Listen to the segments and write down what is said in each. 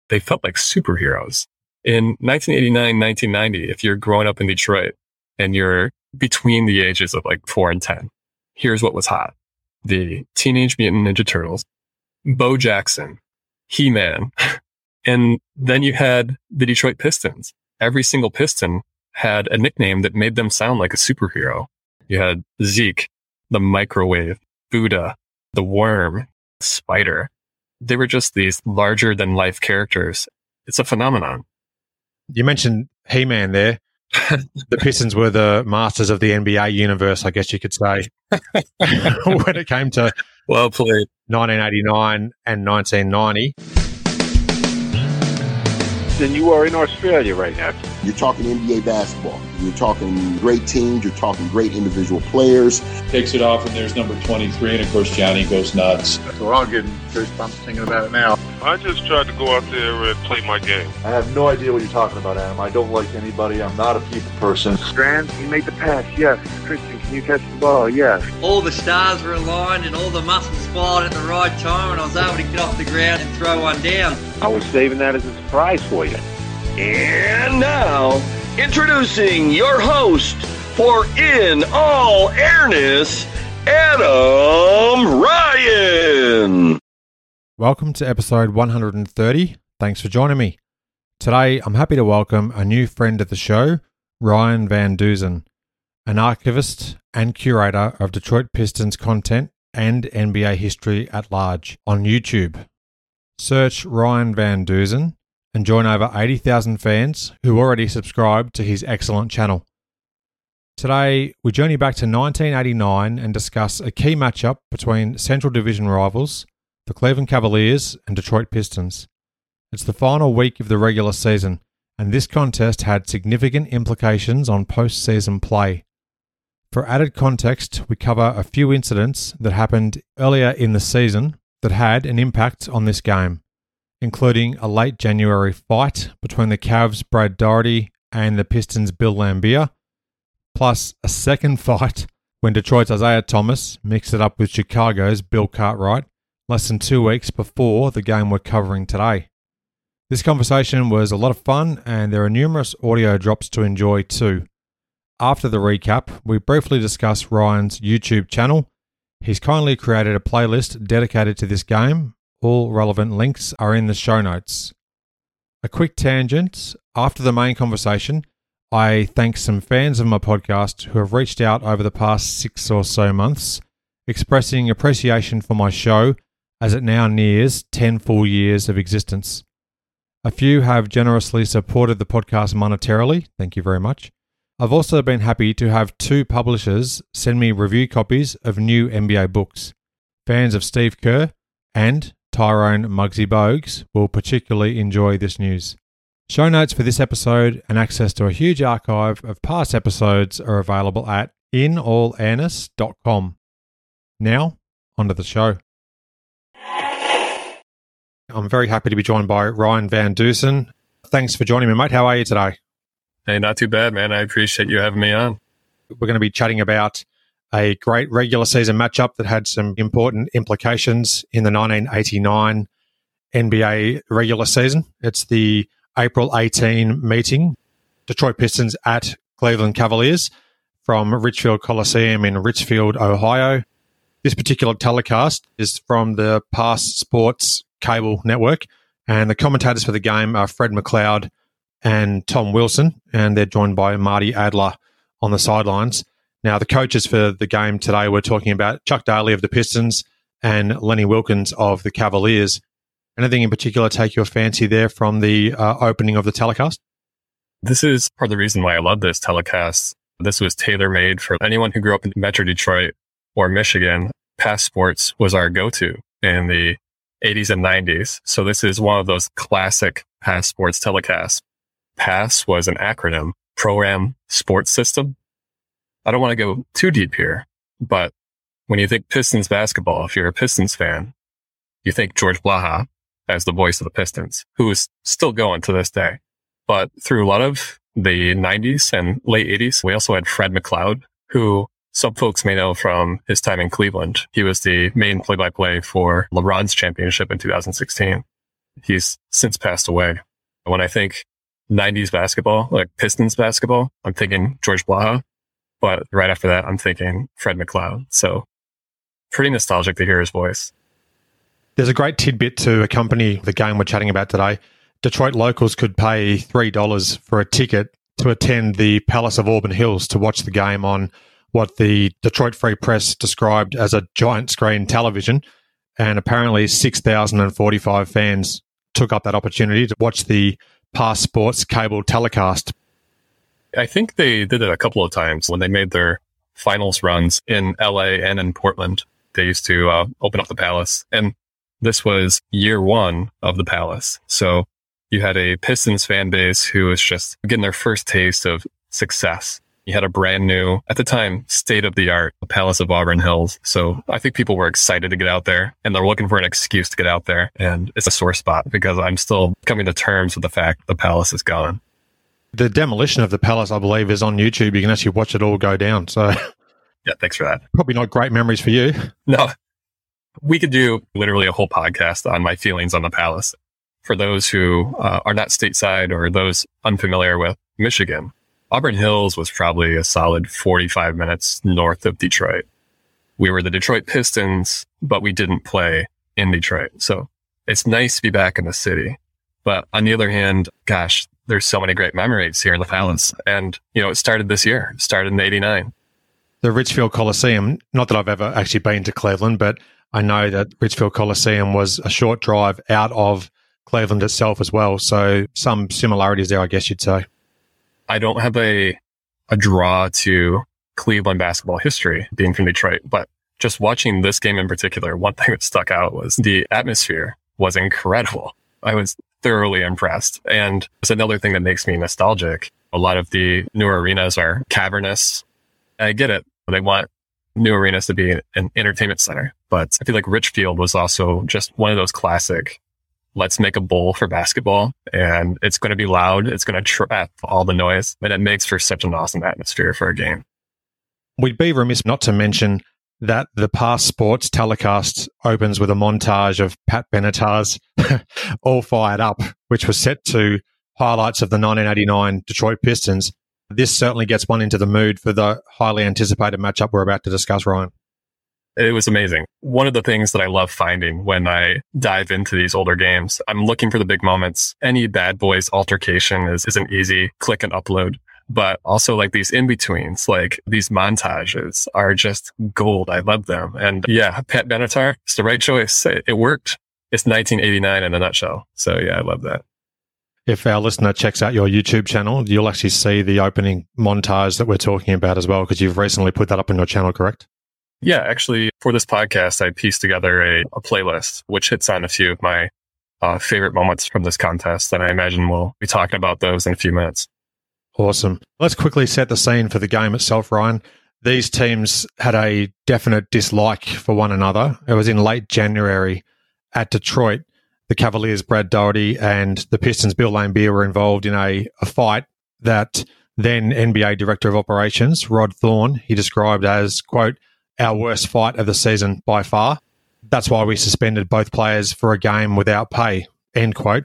they felt like superheroes. In 1989, 1990, if you're growing up in Detroit and you're between the ages of like 4 and 10, here's what was hot. The Teenage Mutant Ninja Turtles, Bo Jackson, He-Man, and then you had the Detroit Pistons. Every single Piston had a nickname that made them sound like a superhero. You had Zeke, the Microwave, Buddha, the Worm, Spider. They were just these larger than life characters. It's a phenomenon. You mentioned He-Man there. The Pistons were the masters of the NBA universe, I guess you could say, when it came to well played 1989 and 1990. Then you are in Australia right now. You're talking NBA basketball. You're talking great teams. You're talking great individual players. Takes it off, and there's number 23, and of course Johnny goes nuts. We're all getting goosebumps thinking about it now. I just tried to go out there and play my game. I have no idea what you're talking about, Adam. I don't like anybody. I'm not a people person. Strand, you made the pass, yes. Christian, can you catch the ball? Yes. All the stars were aligned and all the muscles fired at the right time, and I was able to get off the ground and throw one down. I was saving that as a surprise for you. And now, introducing your host for In All Airness, Adam Ryan. Welcome to episode 130. Thanks for joining me. Today, I'm happy to welcome a new friend of the show, Ryan Van Dusen, an archivist and curator of Detroit Pistons content and NBA history at large on YouTube. Search Ryan Van Dusen and join over 80,000 fans who already subscribe to his excellent channel. Today, we journey back to 1989 and discuss a key matchup between Central Division rivals, the Cleveland Cavaliers and Detroit Pistons. It's the final week of the regular season, and this contest had significant implications on postseason play. For added context, we cover a few incidents that happened earlier in the season that had an impact on this game, including a late January fight between the Cavs' Brad Daugherty and the Pistons' Bill Laimbeer, plus a second fight when Detroit's Isaiah Thomas mixed it up with Chicago's Bill Cartwright less than 2 weeks before the game we're covering today. This conversation was a lot of fun, and there are numerous audio drops to enjoy too. After the recap, we briefly discuss Ryan's YouTube channel. He's kindly created a playlist dedicated to this game. All relevant links are in the show notes. A quick tangent. After the main conversation, I thank some fans of my podcast who have reached out over the past 6 or so months, expressing appreciation for my show as it now nears 10 full years of existence. A few have generously supported the podcast monetarily. Thank you very much. I've also been happy to have 2 publishers send me review copies of new NBA books. Fans of Steve Kerr and Tyrone Muggsy Bogues will particularly enjoy this news. Show notes for this episode and access to a huge archive of past episodes are available at inallairness.com. Now, onto the show. I'm very happy to be joined by Ryan Van Dusen. Thanks for joining me, mate. How are you today? Hey, not too bad, man. I appreciate you having me on. We're going to be chatting about a great regular season matchup that had some important implications in the 1989 NBA regular season. It's the April 18 meeting, Detroit Pistons at Cleveland Cavaliers from Richfield Coliseum in Richfield, Ohio. This particular telecast is from the Pass Sports cable network, and the commentators for the game are Fred McLeod and Tom Wilson, and they're joined by Marty Adler on the sidelines. Now, the coaches for the game today, we're talking about Chuck Daly of the Pistons and Lenny Wilkins of the Cavaliers. Anything in particular take your fancy there from the opening of the telecast? This is part of the reason why I love this telecast. This was tailor-made for anyone who grew up in Metro Detroit or Michigan. Pass Sports was our go-to in the 80s and 90s. So this is one of those classic Pass Sports telecasts. PASS was an acronym, Program Sports System. I don't want to go too deep here, but when you think Pistons basketball, if you're a Pistons fan, you think George Blaha as the voice of the Pistons, who is still going to this day. But through a lot of the 90s and late 80s, we also had Fred McLeod, who some folks may know from his time in Cleveland. He was the main play-by-play for LeBron's championship in 2016. He's since passed away. When I think 90s basketball, like Pistons basketball, I'm thinking George Blaha. But right after that, I'm thinking Fred McLeod. So pretty nostalgic to hear his voice. There's a great tidbit to accompany the game we're chatting about today. Detroit locals could pay $3 for a ticket to attend the Palace of Auburn Hills to watch the game on what the Detroit Free Press described as a giant screen television. And apparently 6,045 fans took up that opportunity to watch the Pass Sports cable telecast. I think they did it a couple of times when they made their finals runs in LA and in Portland. They used to open up the Palace. And this was year one of the Palace. So you had a Pistons fan base who was just getting their first taste of success. You had a brand new, at the time, state-of-the-art Palace of Auburn Hills. So I think people were excited to get out there, and they're looking for an excuse to get out there. And it's a sore spot because I'm still coming to terms with the fact the Palace is gone. The demolition of the Palace, I believe, is on YouTube. You can actually watch it all go down. So yeah, thanks for that. Probably not great memories for you. No. We could do literally a whole podcast on my feelings on the Palace. For those who are not stateside or those unfamiliar with Michigan, Auburn Hills was probably a solid 45 minutes north of Detroit. We were the Detroit Pistons, but we didn't play in Detroit. So it's nice to be back in the city. But on the other hand, gosh, there's so many great memories here in the Palace. And, it started this year. It started in '89. The Richfield Coliseum, not that I've ever actually been to Cleveland, but I know that Richfield Coliseum was a short drive out of Cleveland itself as well. So some similarities there, I guess you'd say. I don't have a draw to Cleveland basketball history being from Detroit, but just watching this game in particular, one thing that stuck out was the atmosphere was incredible. I was thoroughly impressed. And it's another thing that makes me nostalgic. A lot of the new arenas are cavernous. I get it. They want new arenas to be an entertainment center. But I feel like Richfield was also just one of those classic, let's make a bowl for basketball, and it's going to be loud. It's going to trap all the noise, and it makes for such an awesome atmosphere for a game. We'd be remiss not to mention that the Pass Sports telecast opens with a montage of Pat Benatar's All Fired Up, which was set to highlights of the 1989 Detroit Pistons. This certainly gets one into the mood for the highly anticipated matchup we're about to discuss, Ryan. It was amazing. One of the things that I love finding when I dive into these older games, I'm looking for the big moments. Any bad boys altercation isn't easy, click and upload. But also like these in-betweens, like these montages are just gold. I love them. And yeah, Pat Benatar, it's the right choice. It worked. It's 1989 in a nutshell. So yeah, I love that. If our listener checks out your YouTube channel, you'll actually see the opening montage that we're talking about as well, because you've recently put that up on your channel, correct? Yeah, actually, for this podcast, I pieced together a playlist, which hits on a few of my favorite moments from this contest. And I imagine we'll be talking about those in a few minutes. Awesome. Let's quickly set the scene for the game itself, Ryan. These teams had a definite dislike for one another. It was in late January at Detroit. The Cavaliers' Brad Daugherty and the Pistons' Bill Laimbeer were involved in a fight that then NBA Director of Operations, Rod Thorne, he described as, quote, our worst fight of the season by far. That's why we suspended both players for a game without pay, end quote.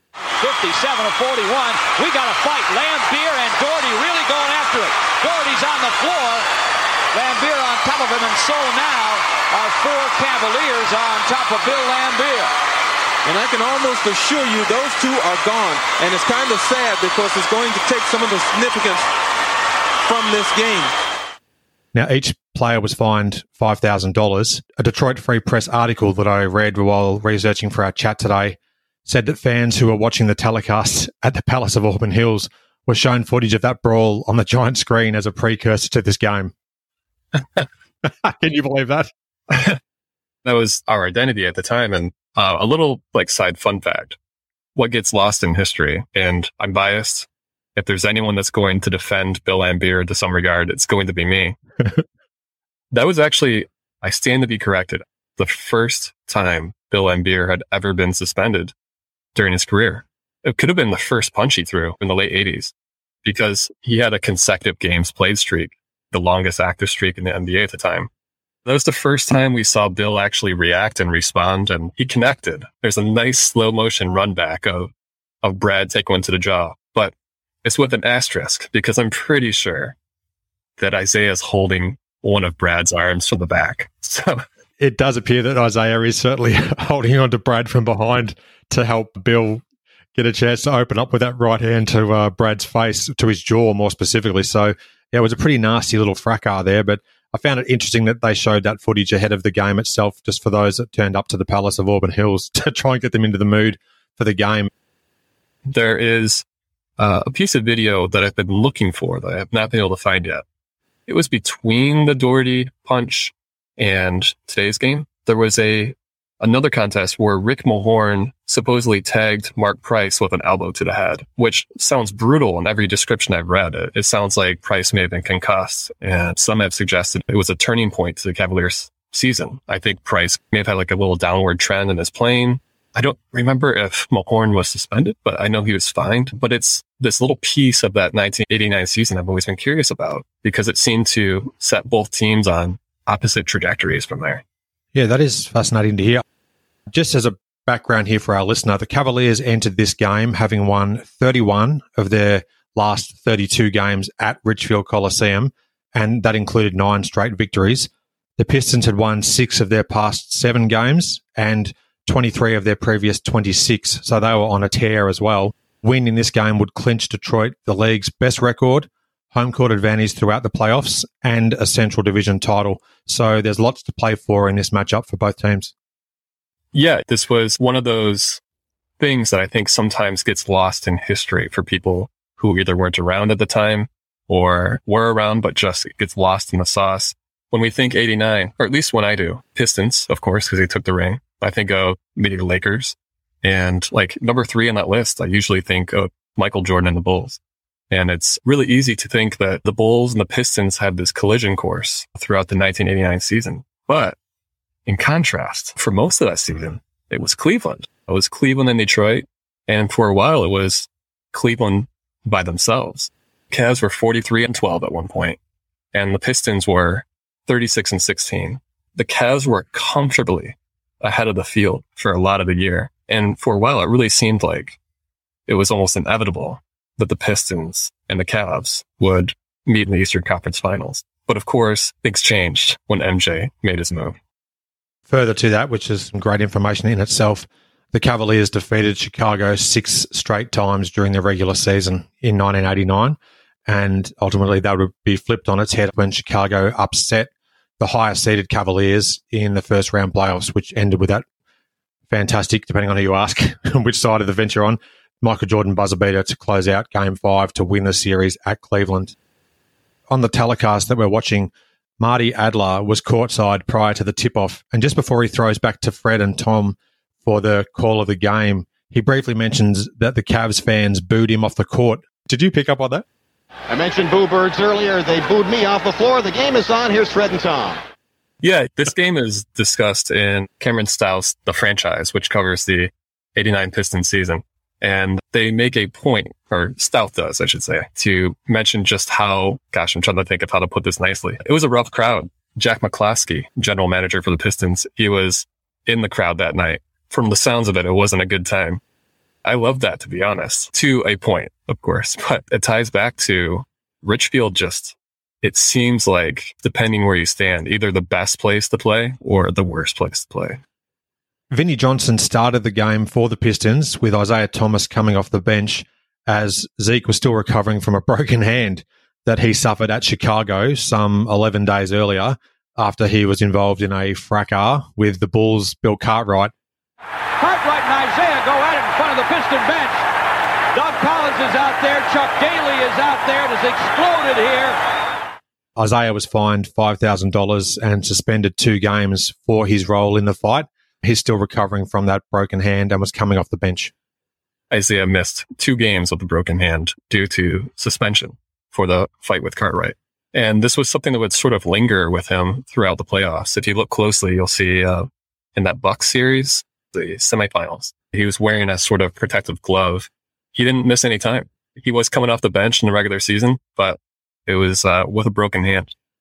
57-41. We got a fight. Laimbeer and Daugherty really going after it. Daugherty's on the floor. Laimbeer on top of him, and so now our four Cavaliers on top of Bill Laimbeer. And I can almost assure you those two are gone. And it's kind of sad because it's going to take some of the significance from this game. Now, each player was fined $5,000. A Detroit Free Press article that I read while researching for our chat today said that fans who were watching the telecast at the Palace of Auburn Hills were shown footage of that brawl on the giant screen as a precursor to this game. Can you believe that? That was our identity at the time. And a little side fun fact, what gets lost in history, and I'm biased, if there's anyone that's going to defend Bill Laimbeer to some regard, it's going to be me. That was actually, I stand to be corrected, the first time Bill Laimbeer had ever been suspended during his career. It could have been the first punch he threw in the late 80s because he had a consecutive games played streak, the longest active streak in the NBA at the time. That was the first time we saw Bill actually react and respond, and he connected. There's a nice slow motion run back of Brad taking one to the jaw, but it's with an asterisk because I'm pretty sure that Isaiah's holding one of Brad's arms from the back. So it does appear that Isaiah is certainly holding on to Brad from behind to help Bill get a chance to open up with that right hand to Brad's face, to his jaw more specifically. So yeah, it was a pretty nasty little fracas there, but I found it interesting that they showed that footage ahead of the game itself, just for those that turned up to the Palace of Auburn Hills to try and get them into the mood for the game. There is a piece of video that I've been looking for that I have not been able to find yet. It was between the Doherty punch and today's game. There was another contest where Rick Mahorn supposedly tagged Mark Price with an elbow to the head, which sounds brutal in every description I've read. It sounds like Price may have been concussed, and some have suggested it was a turning point to the Cavaliers' season. I think Price may have had like a little downward trend in his playing. I don't remember if Mahorn was suspended, but I know he was fined. But it's this little piece of that 1989 season I've always been curious about, because it seemed to set both teams on opposite trajectories from there. Yeah, that is fascinating to hear. Just as a background here for our listener, the Cavaliers entered this game having won 31 of their last 32 games at Richfield Coliseum, and that included 9 straight victories. The Pistons had won 6 of their past 7 games and 23 of their previous 26, so they were on a tear as well. Win in this game would clinch Detroit the league's best record, home court advantage throughout the playoffs, and a Central Division title. So there's lots to play for in this matchup for both teams. Yeah, this was one of those things that I think sometimes gets lost in history for people who either weren't around at the time or were around, but just gets lost in the sauce. When we think 89, or at least when I do, Pistons, of course, because they took the ring, I think of the Lakers. And like number 3 on that list, I usually think of Michael Jordan and the Bulls. And it's really easy to think that the Bulls and the Pistons had this collision course throughout the 1989 season. But in contrast, for most of that season, it was Cleveland. It was Cleveland and Detroit. And for a while, it was Cleveland by themselves. Cavs were 43-12 at one point, and the Pistons were 36-16. The Cavs were comfortably ahead of the field for a lot of the year. And for a while, it really seemed like it was almost inevitable that the Pistons and the Cavs would meet in the Eastern Conference Finals. But of course, things changed when MJ made his move. Further to that, which is some great information in itself, the Cavaliers defeated Chicago 6 straight times during the regular season in 1989, and ultimately that would be flipped on its head when Chicago upset the higher-seeded Cavaliers in the first round playoffs, which ended with that fantastic, depending on who you ask, which side of the venture on, Michael Jordan buzzer beater to close out Game 5 to win the series at Cleveland. On the telecast that we're watching, Marty Adler was courtside prior to the tip-off, and just before he throws back to Fred and Tom for the call of the game, he briefly mentions that the Cavs fans booed him off the court. Did you pick up on that? I mentioned boo birds earlier. They booed me off the floor. The game is on. Here's Fred and Tom. Yeah, this game is discussed in Cameron Stough's The Franchise, which covers the 89 Pistons season. And they make a point, or Stout does, I should say, to mention just how, gosh, I'm trying to think of how to put this nicely. It was a rough crowd. Jack McCloskey, general manager for the Pistons, he was in the crowd that night. From the sounds of it, it wasn't a good time. I love that, to be honest, to a point, of course, but it ties back to Richfield. Just, it seems like, depending where you stand, either the best place to play or the worst place to play. Vinnie Johnson started the game for the Pistons with Isaiah Thomas coming off the bench as Zeke was still recovering from a broken hand that he suffered at Chicago some 11 days earlier after he was involved in a fracas with the Bulls' Bill Cartwright. Cartwright and Isaiah go at it in front of the Piston bench. Doug Collins is out there. Chuck Daly is out there. It has exploded here. Isaiah was fined $5,000 and suspended 2 games for his role in the fight. He's still recovering from that broken hand and was coming off the bench. Isaiah missed 2 games with the broken hand due to suspension for the fight with Cartwright. And this was something that would sort of linger with him throughout the playoffs. If you look closely, you'll see in that Bucks series, the semifinals, he was wearing a sort of protective glove. He didn't miss any time. He was coming off the bench in the regular season, but it was with a broken hand.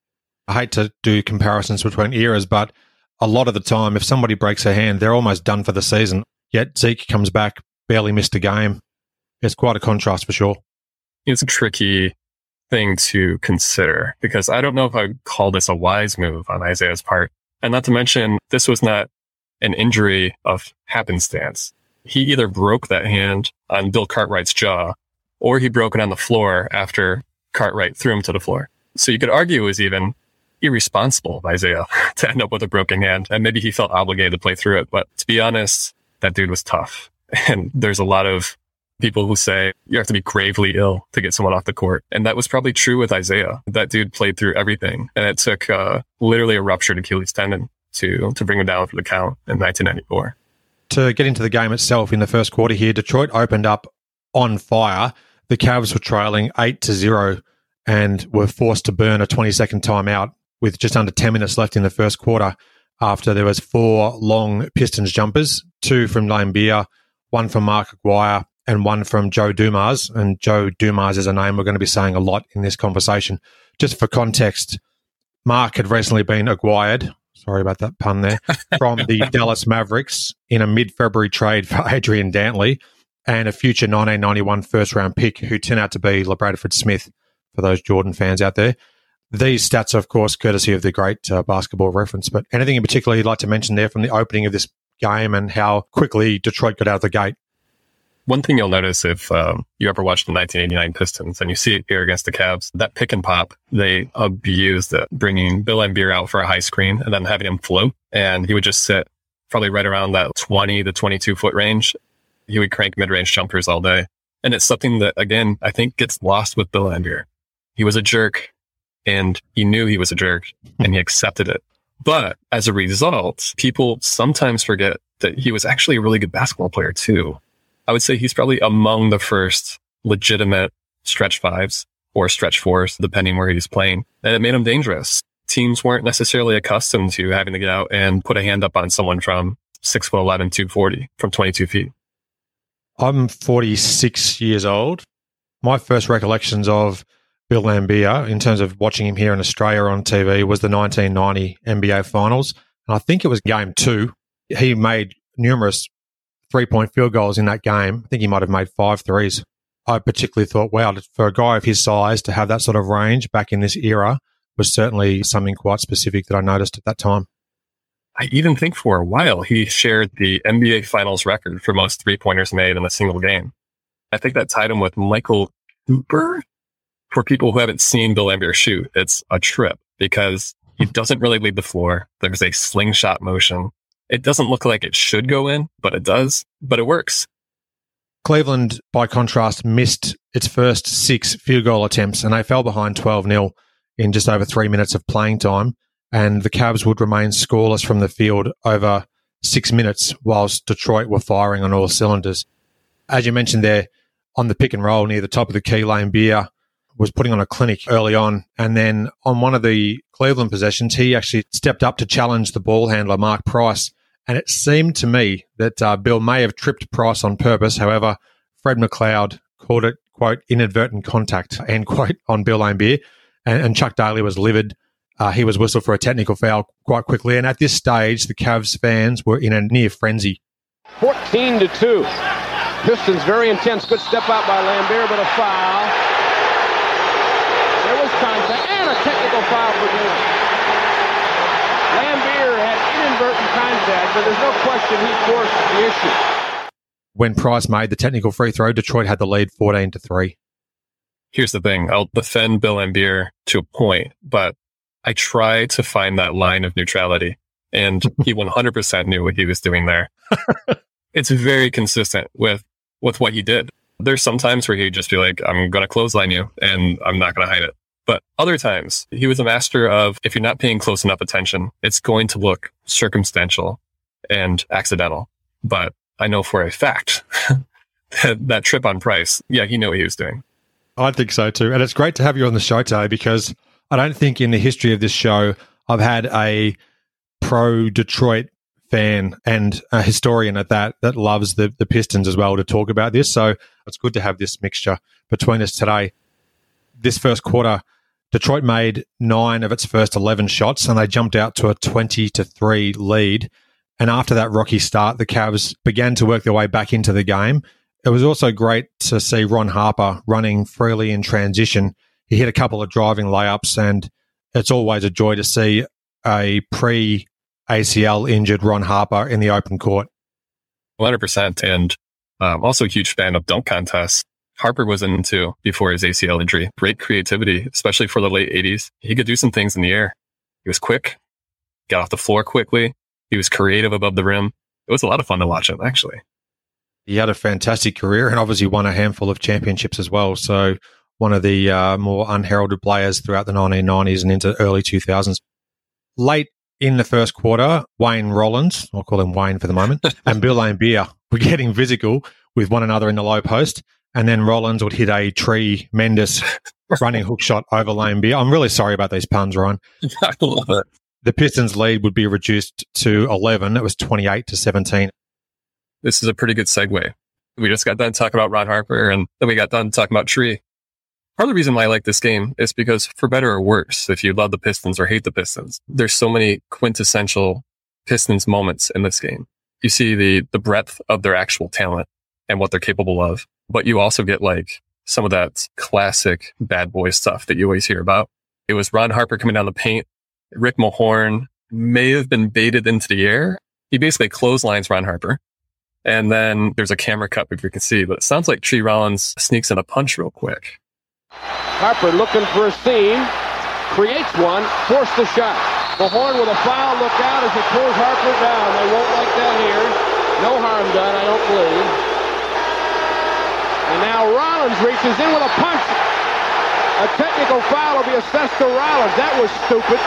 I hate to do comparisons between eras, but a lot of the time, if somebody breaks a hand, they're almost done for the season. Yet Zeke comes back, barely missed a game. It's quite a contrast for sure. It's a tricky thing to consider because I don't know if I would call this a wise move on Isaiah's part. And not to mention, this was not an injury of happenstance. He either broke that hand on Bill Cartwright's jaw or he broke it on the floor after Cartwright threw him to the floor. So you could argue it was even irresponsible of Isaiah to end up with a broken hand. And maybe he felt obligated to play through it. But to be honest, that dude was tough. And there's a lot of people who say you have to be gravely ill to get someone off the court. And that was probably true with Isaiah. That dude played through everything. And it took literally a ruptured Achilles tendon to bring him down for the count in 1994. To get into the game itself in the first quarter here, Detroit opened up on fire. The Cavs were trailing 8-0 and were forced to burn a 20-second timeout with just under 10 minutes left in the first quarter after there was 4 long Pistons jumpers, 2 from Laimbeer, 1 from Mark Aguirre, and 1 from Joe Dumars. And Joe Dumars is a name we're going to be saying a lot in this conversation. Just for context, Mark had recently been acquired, sorry about that pun there, from the Dallas Mavericks in a mid-February trade for Adrian Dantley and a future 1991 first-round pick who turned out to be LaBradford Smith, for those Jordan fans out there. These stats are, of course, courtesy of the great basketball reference. But anything in particular you'd like to mention there from the opening of this game and how quickly Detroit got out of the gate? One thing you'll notice if you ever watched the 1989 Pistons and you see it here against the Cavs, that pick and pop, they abused it, bringing Bill Laimbeer out for a high screen and then having him float. And he would just sit probably right around that 20 to 22 foot range. He would crank mid-range jumpers all day. And it's something that, again, I think gets lost with Bill Laimbeer. He was a jerk and he knew he was a jerk and he accepted it. But as a result, people sometimes forget that he was actually a really good basketball player too. I would say he's probably among the first legitimate stretch fives or stretch fours, depending where he's playing. And it made him dangerous. Teams weren't necessarily accustomed to having to get out and put a hand up on someone from 6'11", 240 from 22 feet. I'm 46 years old. My first recollections of Bill Laimbeer, in terms of watching him here in Australia on TV, was the 1990 NBA Finals. And I think it was Game 2. He made numerous three-point field goals in that game. I think he might have made 5 threes. I particularly thought, wow, for a guy of his size to have that sort of range back in this era was certainly something quite specific that I noticed at that time. I even think for a while he shared the NBA Finals record for most three-pointers made in a single game. I think that tied him with Michael Cooper. For people who haven't seen Bill Laimbeer shoot, it's a trip because he doesn't really leave the floor. There's a slingshot motion. It doesn't look like it should go in, but it does. But it works. Cleveland, by contrast, missed its first 6 field goal attempts and they fell behind 12-0 in just over 3 minutes of playing time. And the Cavs would remain scoreless from the field over 6 minutes whilst Detroit were firing on all cylinders. As you mentioned there, on the pick and roll near the top of the key, Laimbeer was putting on a clinic early on. And then on one of the Cleveland possessions, he actually stepped up to challenge the ball handler, Mark Price. And it seemed to me that Bill may have tripped Price on purpose. However, Fred McLeod called it, quote, inadvertent contact, end quote, on Bill Laimbeer. And Chuck Daly was livid. He was whistled for a technical foul quite quickly. And at this stage, the Cavs fans were in a near frenzy. 14-2. Pistons very intense. Good step out by Laimbeer, but a foul. There was contact and a technical foul for Dillon. Laimbeer had inadvertent contact, but there's no question he forced the issue. When Price made the technical free throw, Detroit had the lead 14-3. Here's the thing. I'll defend Bill Laimbeer to a point, but I try to find that line of neutrality, and he 100% knew what he was doing there. It's very consistent with what he did. There's some times where he'd just be like, I'm going to clothesline you, and I'm not going to hide it. But other times, he was a master of, if you're not paying close enough attention, it's going to look circumstantial and accidental. But I know for a fact that trip on Price, yeah, he knew what he was doing. I think so too. And it's great to have you on the show today because I don't think in the history of this show I've had a pro-Detroit fan and a historian at that loves the Pistons as well to talk about this. So it's good to have this mixture between us today. This first quarter, Detroit made 9 of its first 11 shots, and they jumped out to a 20-3 lead. And after that rocky start, the Cavs began to work their way back into the game. It was also great to see Ron Harper running freely in transition. He hit a couple of driving layups, and it's always a joy to see a pre-ACL injured Ron Harper in the open court. 100%. And also a huge fan of dunk contests. Harper was into before his ACL injury. Great creativity, especially for the late 80s. He could do some things in the air. He was quick, got off the floor quickly. He was creative above the rim. It was a lot of fun to watch him, actually. He had a fantastic career and obviously won a handful of championships as well. So one of the more unheralded players throughout the 1990s and into early 2000s. Late in the first quarter, Wayne Rollins, I'll call him Wayne for the moment, and Bill Laimbeer were getting physical with one another in the low post. And then Rollins would hit a tremendous running hook shot over Laimbeer. I'm really sorry about these puns, Ryan. I love it. The Pistons' lead would be reduced to 11. It was 28-17. This is a pretty good segue. We just got done talking about Ron Harper, and then we got done talking about Tree. Part of the reason why I like this game is because, for better or worse, if you love the Pistons or hate the Pistons, there's so many quintessential Pistons moments in this game. You see the breadth of their actual talent and what they're capable of, but you also get like some of that classic bad boy stuff that you always hear about. It was Ron Harper coming down the paint. Rick Mahorn may have been baited into the air. He basically clotheslines Ron Harper. And then there's a camera cut, if you can see, but it sounds like Tree Rollins sneaks in a punch real quick. Harper looking for a seam, creates one, forced the shot. Mahorn with a foul, look out as he pulls Harper down. They won't like that here. No harm done, I don't believe. And now Rollins reaches in with a punch. A technical foul will be assessed to Rollins. That was stupid.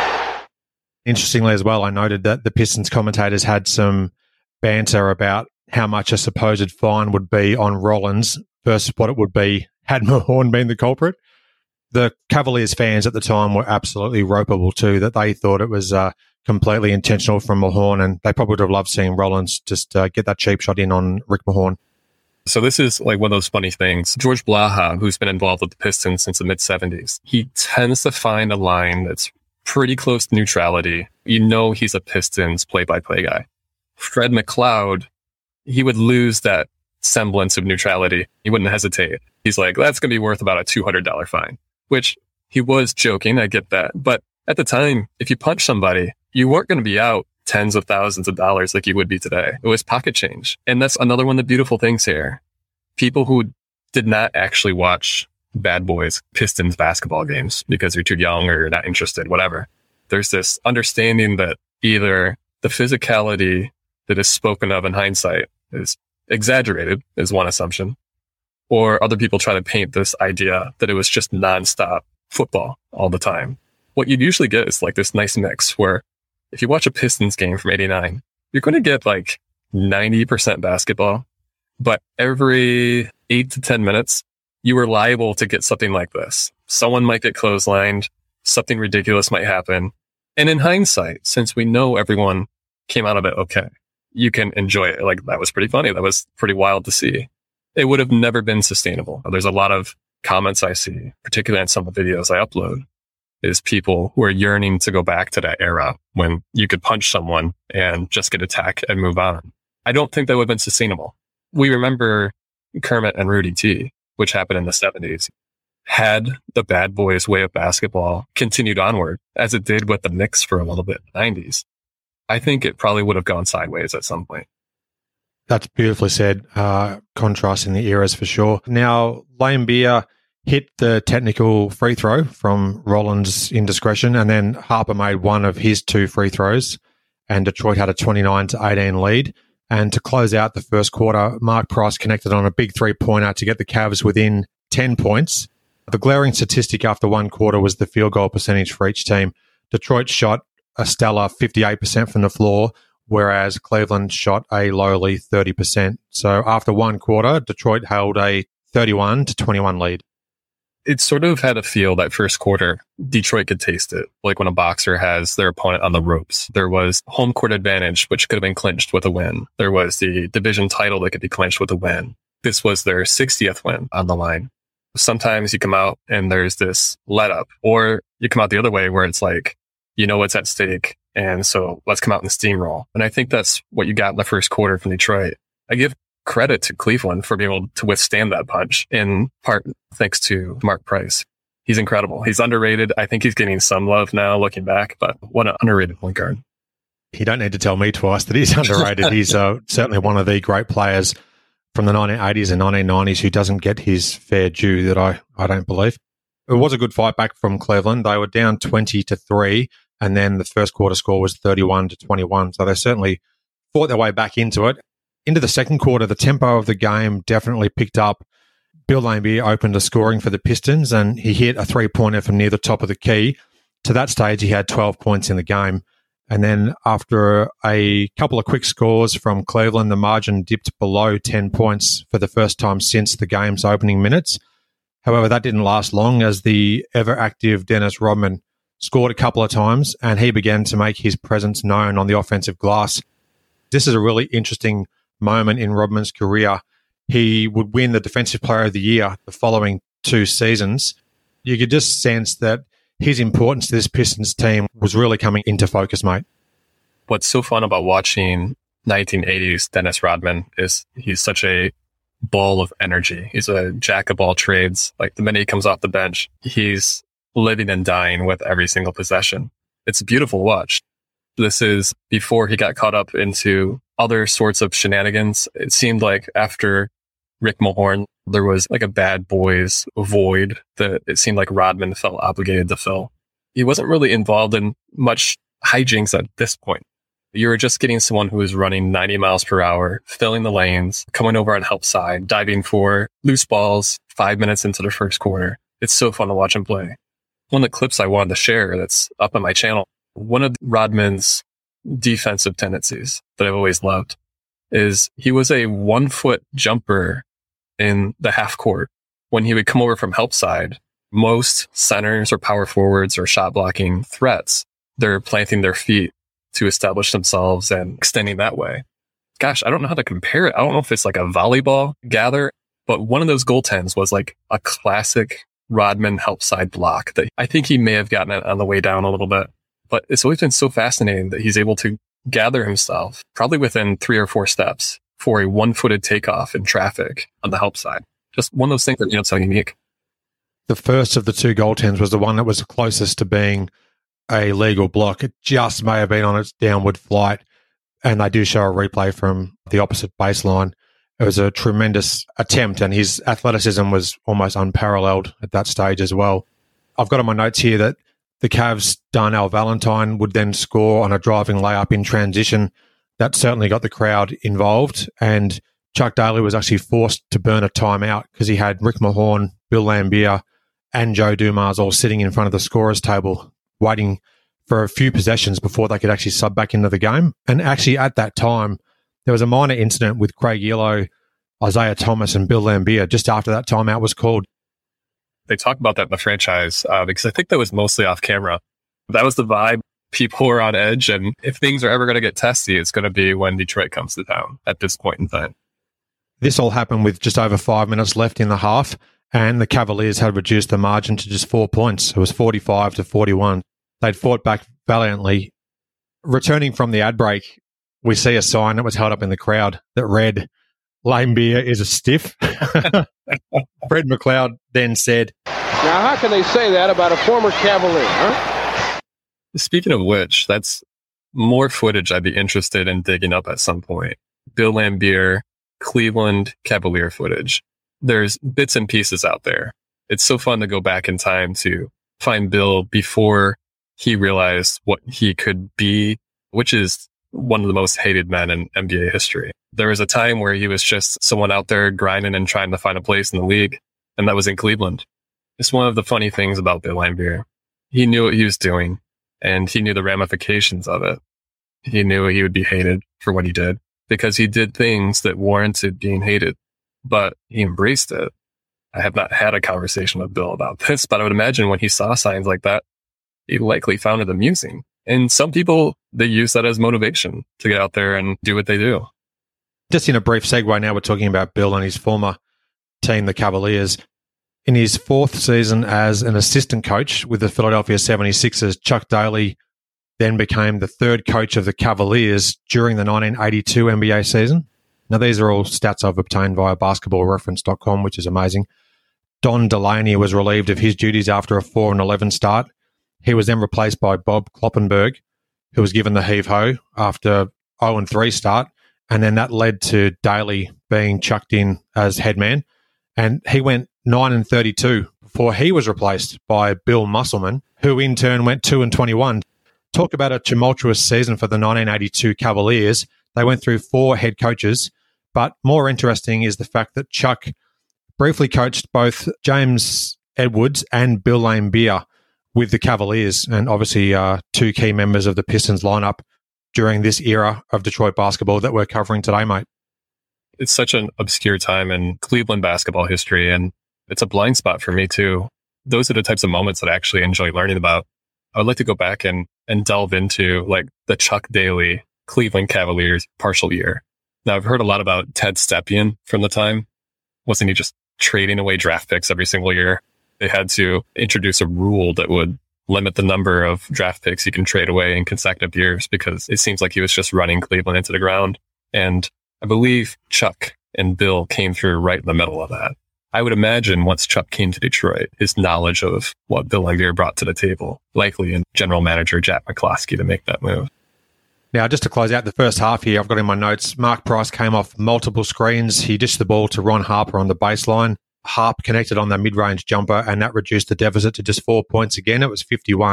Interestingly as well, I noted that the Pistons commentators had some banter about how much a supposed fine would be on Rollins versus what it would be had Mahorn been the culprit. The Cavaliers fans at the time were absolutely ropeable too, that they thought it was completely intentional from Mahorn, and they probably would have loved seeing Rollins just get that cheap shot in on Rick Mahorn. So this is like one of those funny things. George Blaha, who's been involved with the Pistons since the mid-70s, he tends to find a line that's pretty close to neutrality. You know he's a Pistons play-by-play guy. Fred McLeod, he would lose that semblance of neutrality. He wouldn't hesitate. He's like, that's going to be worth about a $200 fine, which he was joking. I get that. But at the time, if you punch somebody, you weren't going to be out tens of thousands of dollars like you would be today. It was pocket change. And that's another one of the beautiful things here. People who did not actually watch Bad Boys Pistons basketball games because you're too young or you're not interested, whatever. There's this understanding that either the physicality that is spoken of in hindsight is exaggerated, is one assumption, or other people try to paint this idea that it was just nonstop football all the time. What you'd usually get is like this nice mix where if you watch a Pistons game from 89, you're going to get like 90% basketball, but every 8 to 10 minutes, you were liable to get something like this. Someone might get clotheslined, something ridiculous might happen. And in hindsight, since we know everyone came out of it okay, you can enjoy it. Like, that was pretty funny. That was pretty wild to see. It would have never been sustainable. There's a lot of comments I see, particularly on some of the videos I upload, is people who are yearning to go back to that era when you could punch someone and just get attacked and move on. I don't think that would have been sustainable. We remember Kermit and Rudy T, which happened in the 70s. Had the Bad Boys way of basketball continued onward, as it did with the Knicks for a little bit in the 90s, I think it probably would have gone sideways at some point. That's beautifully said. Contrasting the eras for sure. Now, Laimbeer hit the technical free throw from Rollins' indiscretion, and then Harper made one of his 2 free throws, and Detroit had a 29-18 lead. And to close out the first quarter, Mark Price connected on a big 3-pointer to get the Cavs within 10 points. The glaring statistic after one quarter was the field goal percentage for each team. Detroit shot a stellar 58% from the floor, whereas Cleveland shot a lowly 30%. So after one quarter, Detroit held a 31-21 lead. It sort of had a feel that first quarter, Detroit could taste it. Like when a boxer has their opponent on the ropes. There was home court advantage, which could have been clinched with a win. There was the division title that could be clinched with a win. This was their 60th win on the line. Sometimes you come out and there's this let up, or you come out the other way where it's like, you know what's at stake. And so let's come out and steamroll. And I think that's what you got in the first quarter from Detroit. I give credit to Cleveland for being able to withstand that punch, in part thanks to Mark Price. He's incredible. He's underrated. I think he's getting some love now looking back, but what an underrated point guard. You don't need to tell me twice that he's underrated. He's certainly one of the great players from the 1980s and 1990s who doesn't get his fair due that I don't believe. It was a good fight back from Cleveland. They were down 20-3, and then the first quarter score was 31-21. So they certainly fought their way back into it. Into the second quarter, the tempo of the game definitely picked up. Bill Laimbeer opened a scoring for the Pistons, and he hit a three-pointer from near the top of the key. To that stage, he had 12 points in the game. And then after a couple of quick scores from Cleveland, the margin dipped below 10 points for the first time since the game's opening minutes. However, that didn't last long, as the ever-active Dennis Rodman scored a couple of times, and he began to make his presence known on the offensive glass. This is a really interesting moment in Rodman's career. He would win the Defensive Player of the Year the following 2 seasons. You could just sense that his importance to this Pistons team was really coming into focus, mate. What's so fun about watching 1980s Dennis Rodman is he's such a ball of energy. He's a jack of all trades. Like, the minute he comes off the bench, he's living and dying with every single possession. It's a beautiful watch. This is before he got caught up into other sorts of shenanigans. It seemed like after Rick Mahorn, there was like a bad boys void that it seemed like Rodman felt obligated to fill. He wasn't really involved in much hijinks at this point. You were just getting someone who was running 90 miles per hour, filling the lanes, coming over on help side, diving for loose balls 5 minutes into the first quarter. It's so fun to watch him play. One of the clips I wanted to share that's up on my channel, one of Rodman's defensive tendencies that I've always loved is he was a 1-foot jumper in the half court. When he would come over from help side, most centers or power forwards or shot blocking threats, they're planting their feet to establish themselves and extending that way. Gosh, I don't know how to compare it. I don't know if it's like a volleyball gather, but one of those goaltends was like a classic Rodman help side block that I think he may have gotten it on the way down a little bit. But it's always been so fascinating that he's able to gather himself probably within 3 or 4 steps for a 1-footed takeoff in traffic on the help side. Just one of those things that, it's so unique. The first of the 2 goaltends was the one that was closest to being a legal block. It just may have been on its downward flight, and they do show a replay from the opposite baseline. It was a tremendous attempt, and his athleticism was almost unparalleled at that stage as well. I've got on my notes here that the Cavs' Darnell Valentine would then score on a driving layup in transition. That certainly got the crowd involved, and Chuck Daly was actually forced to burn a timeout because he had Rick Mahorn, Bill Laimbeer, and Joe Dumars all sitting in front of the scorer's table, waiting for a few possessions before they could actually sub back into the game. And actually at that time, there was a minor incident with Craig Elo, Isaiah Thomas, and Bill Laimbeer just after that timeout was called. They talk about that in the franchise because I think that was mostly off camera. That was the vibe. People were on edge, and if things are ever going to get testy, it's going to be when Detroit comes to town at this point in time. This all happened with just over 5 minutes left in the half, and the Cavaliers had reduced the margin to just 4 points. It was 45-41. They'd fought back valiantly. Returning from the ad break, we see a sign that was held up in the crowd that read, "Laimbeer is a stiff." Fred McLeod then said, "Now, how can they say that about a former Cavalier, huh?" Speaking of which, that's more footage I'd be interested in digging up at some point. Bill Laimbeer, Cleveland Cavalier footage. There's bits and pieces out there. It's so fun to go back in time to find Bill before he realized what he could be, which is one of the most hated men in NBA history. There was a time where he was just someone out there grinding and trying to find a place in the league, and that was in Cleveland. It's one of the funny things about Bill Laimbeer. He knew what he was doing, and he knew the ramifications of it. He knew he would be hated for what he did because he did things that warranted being hated, but he embraced it. I have not had a conversation with Bill about this, but I would imagine when he saw signs like that, he likely found it amusing. And some people, they use that as motivation to get out there and do what they do. Just in a brief segue now, we're talking about Bill and his former team, the Cavaliers. In his fourth season as an assistant coach with the Philadelphia 76ers, Chuck Daly then became the third coach of the Cavaliers during the 1982 NBA season. Now, these are all stats I've obtained via basketballreference.com, which is amazing. Don Delaney was relieved of his duties after a 4-11 start. He was then replaced by Bob Kloppenberg, who was given the heave-ho after 0-3 start, and then that led to Daly being chucked in as head man. And he went 9-32 before he was replaced by Bill Musselman, who in turn went 2-21. Talk about a tumultuous season for the 1982 Cavaliers. They went through 4 head coaches, but more interesting is the fact that Chuck briefly coached both James Edwards and Bill Laimbeer with the Cavaliers, and obviously 2 key members of the Pistons lineup during this era of Detroit basketball that we're covering today, mate. It's such an obscure time in Cleveland basketball history, and it's a blind spot for me too. Those are the types of moments that I actually enjoy learning about. I would like to go back and delve into like the Chuck Daly Cleveland Cavaliers partial year. Now, I've heard a lot about Ted Stepien from the time. Wasn't he just trading away draft picks every single year? They had to introduce a rule that would limit the number of draft picks you can trade away in consecutive years, because it seems like he was just running Cleveland into the ground. And I believe Chuck and Bill came through right in the middle of that. I would imagine once Chuck came to Detroit, his knowledge of what Bill Laimbeer brought to the table, likely in general manager Jack McCloskey to make that move. Now, just to close out the first half here, I've got in my notes, Mark Price came off multiple screens. He dished the ball to Ron Harper on the baseline. Harp connected on the mid-range jumper, and that reduced the deficit to just 4 points again. It was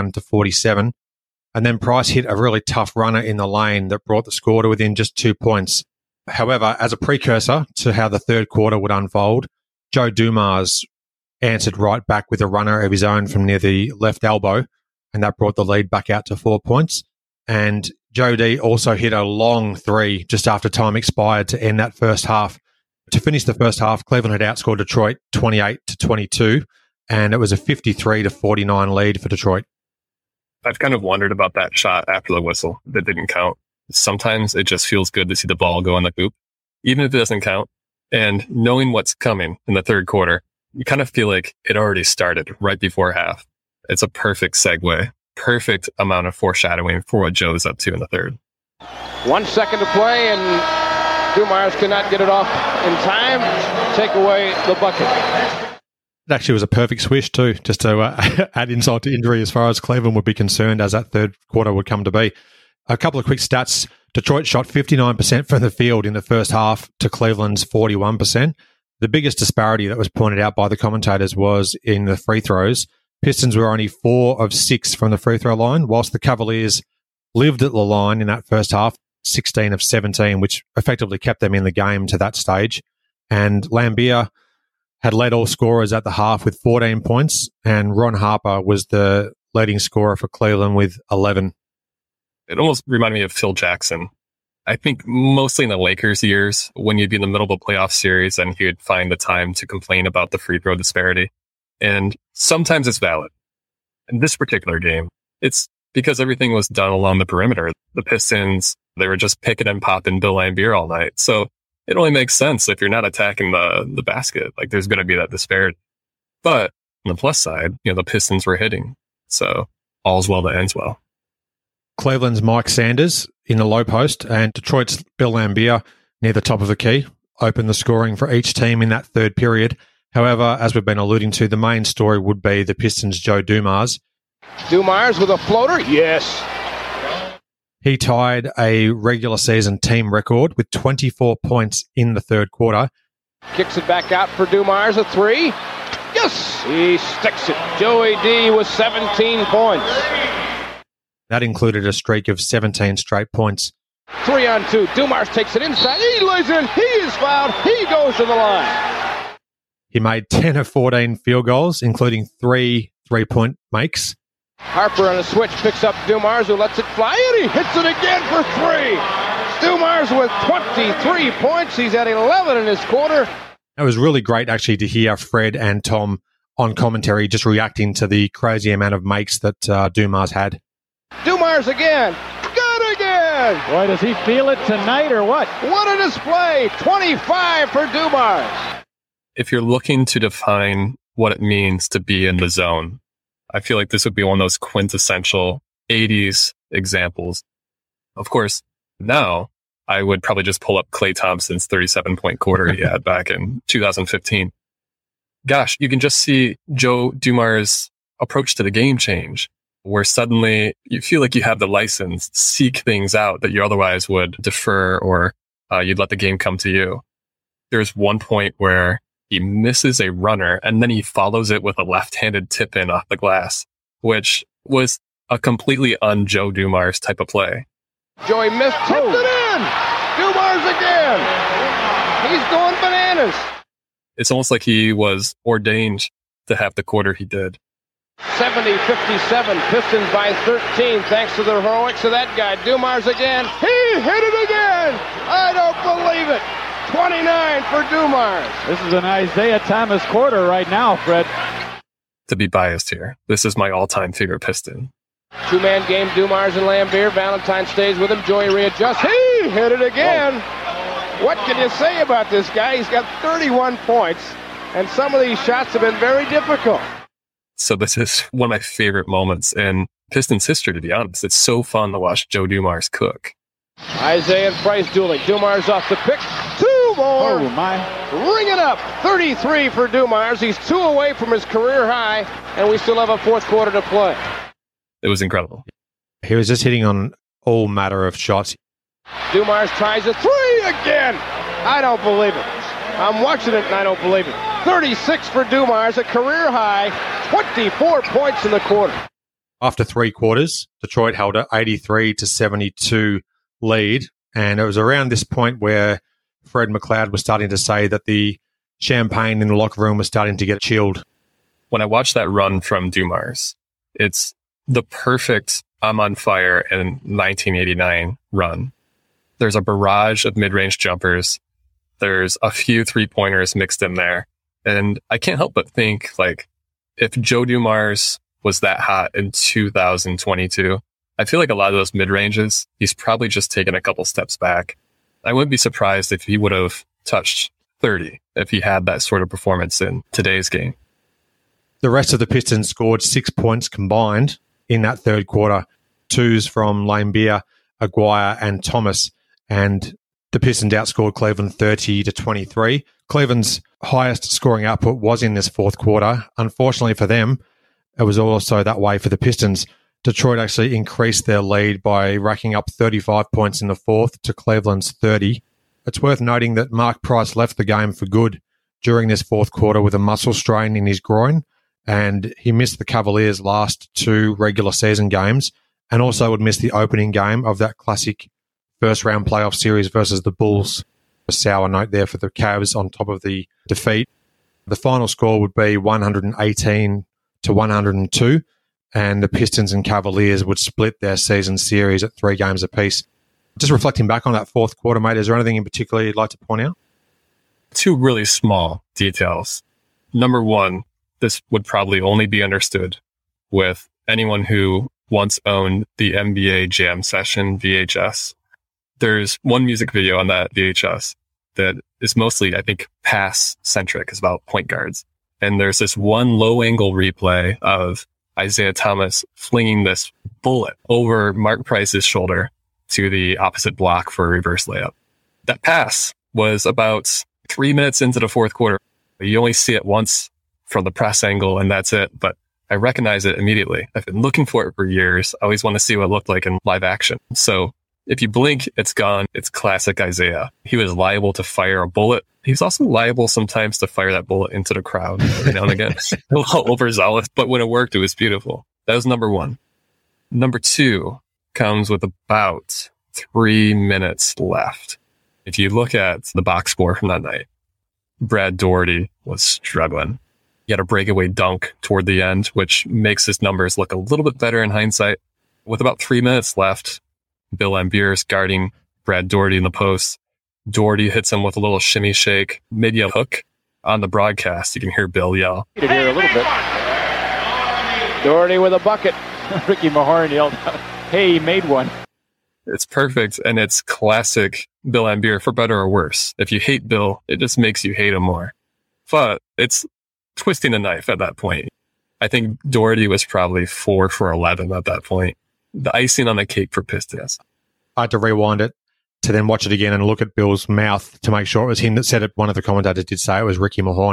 51-47. And then Price hit a really tough runner in the lane that brought the score to within just 2 points. However, as a precursor to how the third quarter would unfold, Joe Dumars answered right back with a runner of his own from near the left elbow, and that brought the lead back out to 4 points. And Joe D also hit a long three just after time expired to end that first half. To finish the first half, Cleveland had outscored Detroit 28-22, and it was a 53-49 lead for Detroit. I've kind of wondered about that shot after the whistle that didn't count. Sometimes it just feels good to see the ball go in the hoop, even if it doesn't count. And knowing what's coming in the third quarter, you kind of feel like it already started right before half. It's a perfect segue, perfect amount of foreshadowing for what Joe's up to in the third. 1 second to play, and Dumars cannot get it off in time. Take away the bucket. It actually was a perfect swish too, just to add insult to injury as far as Cleveland would be concerned, as that third quarter would come to be. A couple of quick stats. Detroit shot 59% from the field in the first half to Cleveland's 41%. The biggest disparity that was pointed out by the commentators was in the free throws. Pistons were only 4 of 6 from the free throw line, whilst the Cavaliers lived at the line in that first half, 16 of 17, which effectively kept them in the game to that stage. And Laimbeer had led all scorers at the half with 14 points, and Ron Harper was the leading scorer for Cleveland with 11. It almost reminded me of Phil Jackson. I think mostly in the Lakers years, when you'd be in the middle of a playoff series and he would find the time to complain about the free throw disparity. And sometimes it's valid. In this particular game, it's because everything was done along the perimeter. The Pistons, they were just picking and popping Bill Laimbeer all night. So it only makes sense if you're not attacking the basket. Like, there's going to be that disparity. But on the plus side, the Pistons were hitting. So all's well that ends well. Cleveland's Mike Sanders in the low post and Detroit's Bill Laimbeer near the top of the key opened the scoring for each team in that third period. However, as we've been alluding to, the main story would be the Pistons' Joe Dumars. Dumars with a floater, yes. He tied a regular season team record with 24 points in the third quarter. Kicks it back out for Dumars, a three. Yes, he sticks it. Joey D with 17 points. That included a streak of 17 straight points. 3-on-2. Dumars takes it inside. He lays in. He is fouled. He goes to the line. He made 10 of 14 field goals, including 3 3-point makes. Harper on a switch picks up Dumars, who lets it fly, and he hits it again for 3. Dumars with 23 points. He's at 11 in this quarter. It was really great, actually, to hear Fred and Tom on commentary just reacting to the crazy amount of makes that Dumars had. Dumars again. Good again. Boy, does he feel it tonight or what? What a display. 25 for Dumars. If you're looking to define what it means to be in the zone. I feel like this would be one of those quintessential 80s examples. Of course, now I would probably just pull up Klay Thompson's 37-point quarter he had back in 2015. Gosh, you can just see Joe Dumars' approach to the game change, where suddenly you feel like you have the license to seek things out that you otherwise would defer or you'd let the game come to you. There's one point where he misses a runner and then he follows it with a left-handed tip-in off the glass, which was a completely un-Joe Dumars type of play. Joey missed, tipped it in! Dumars again! He's going bananas! It's almost like he was ordained to have the quarter he did. 70-57, Pistons by 13, thanks to the heroics of that guy. Dumars again. He hit it again! I don't believe it! 29 for Dumars. This is an Isaiah Thomas quarter right now, Fred. To be biased here, this is my all-time favorite Piston. Two-man game, Dumars and Lambier. Valentine stays with him. Joey readjusts. He hit it again. Whoa. What can you say about this guy? He's got 31 points, and some of these shots have been very difficult. So this is one of my favorite moments in Pistons history, to be honest. It's so fun to watch Joe Dumars cook. Isaiah and Price dueling. Dumars off the pick. Two more. Oh, my. Ring it up. 33 for Dumars. He's 2 away from his career high, and we still have a fourth quarter to play. It was incredible. He was just hitting on all matter of shots. Dumars tries a three again. I don't believe it. I'm watching it, and I don't believe it. 36 for Dumars, a career high. 24 points in the quarter. After 3 quarters, Detroit held an 83-72 lead, and it was around this point where Fred McLeod was starting to say that the champagne in the locker room was starting to get chilled. When I watched that run from Dumars, it's the perfect I'm on fire in 1989 run. There's a barrage of mid-range jumpers. There's a few three-pointers mixed in there. And I can't help but think, like, if Joe Dumars was that hot in 2022, I feel like a lot of those mid-ranges, he's probably just taken a couple steps back. I wouldn't be surprised if he would have touched 30 if he had that sort of performance in today's game. The rest of the Pistons scored 6 points combined in that third quarter. 2s from Lambier, Aguirre, and Thomas. And the Pistons outscored Cleveland 30-23. Cleveland's highest scoring output was in this fourth quarter. Unfortunately for them, it was also that way for the Pistons. Detroit actually increased their lead by racking up 35 points in the fourth to Cleveland's 30. It's worth noting that Mark Price left the game for good during this fourth quarter with a muscle strain in his groin, and he missed the Cavaliers' last 2 regular season games and also would miss the opening game of that classic first-round playoff series versus the Bulls. A sour note there for the Cavs on top of the defeat. The final score would be 118-102, and the Pistons and Cavaliers would split their season series at 3 games apiece. Just reflecting back on that fourth quarter, mate, is there anything in particular you'd like to point out? 2 really small details. Number 1, this would probably only be understood with anyone who once owned the NBA Jam Session VHS. There's one music video on that VHS that is mostly, I think, pass-centric. It's about point guards. And there's this one low-angle replay of Isaiah Thomas flinging this bullet over Mark Price's shoulder to the opposite block for a reverse layup. That pass was about 3 minutes into the fourth quarter. You only see it once from the press angle, and that's it. But I recognize it immediately. I've been looking for it for years. I always want to see what it looked like in live action. So if you blink, it's gone. It's classic Isaiah. He was liable to fire a bullet. He's also liable sometimes to fire that bullet into the crowd every now and again. A little overzealous, but when it worked, it was beautiful. That was number 1. Number 2 comes with about 3 minutes left. If you look at the box score from that night, Brad Daugherty was struggling. He had a breakaway dunk toward the end, which makes his numbers look a little bit better in hindsight. With about 3 minutes left, Bill Lambier is guarding Brad Daugherty in the post. Daugherty hits him with a little shimmy shake, mid-yell hook. On the broadcast, you can hear Bill yell. You can hear a little bit. Daugherty with a bucket. Ricky Mahorn yelled out, "Hey, he made one." It's perfect, and it's classic Bill Lambier, for better or worse. If you hate Bill, it just makes you hate him more. But it's twisting a knife at that point. I think Doherty was probably 4 for 11 at that point. The icing on the cake for Pistons. I had to rewind it to then watch it again and look at Bill's mouth to make sure it was him that said it. One of the commentators did say it was Ricky Mahorn.